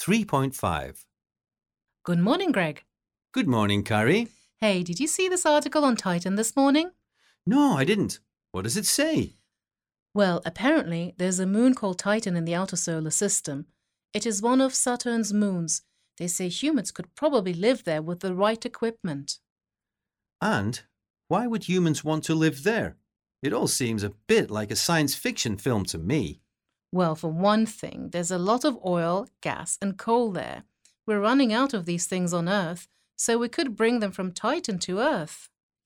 3.5. Good morning, Greg. Good morning, Carrie. Hey, did you see this article on Titan this morning? No, I didn't. What does it say? Well, apparently, there's a moon called Titan in the outer solar system. It is one of Saturn's moons. They say humans could probably live there with the right equipment. And why would humans want to live there? It all seems a bit like a science fiction film to me. Well, for one thing, there's a lot of oil, gas, and coal there. We're running out of these things on Earth, so we could bring them from Titan to Earth.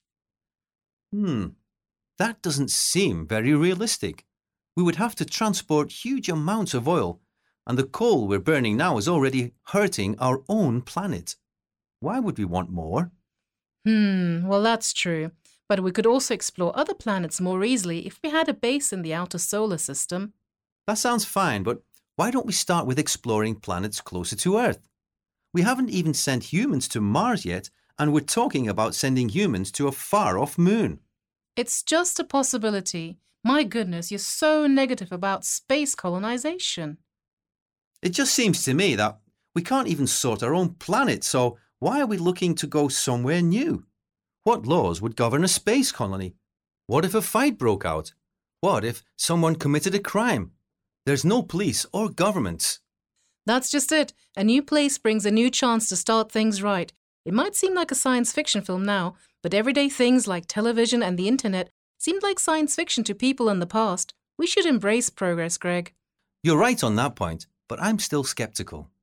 That doesn't seem very realistic. We would have to transport huge amounts of oil, and the coal we're burning now is already hurting our own planet. Why would we want more? Well, that's true. But we could also explore other planets more easily if we had a base in the outer solar system. That sounds fine, but why don't we start with exploring planets closer to Earth? We haven't even sent humans to Mars yet, and we're talking about sending humans to a far-off moon. It's just a possibility. My goodness, you're so negative about space colonization. It just seems to me that we can't even sort our own planet, so why are we looking to go somewhere new? What laws would govern a space colony? What if a fight broke out? What if someone committed a crime? There's no police or governments. That's just it. A new place brings a new chance to start things right. It might seem like a science fiction film now, but everyday things like television and the internet seemed like science fiction to people in the past. We should embrace progress, Greg. You're right on that point, but I'm still skeptical.